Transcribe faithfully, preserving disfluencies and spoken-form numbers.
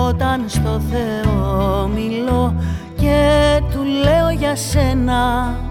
όταν στο Θεό μιλώ και του λέω για σένα.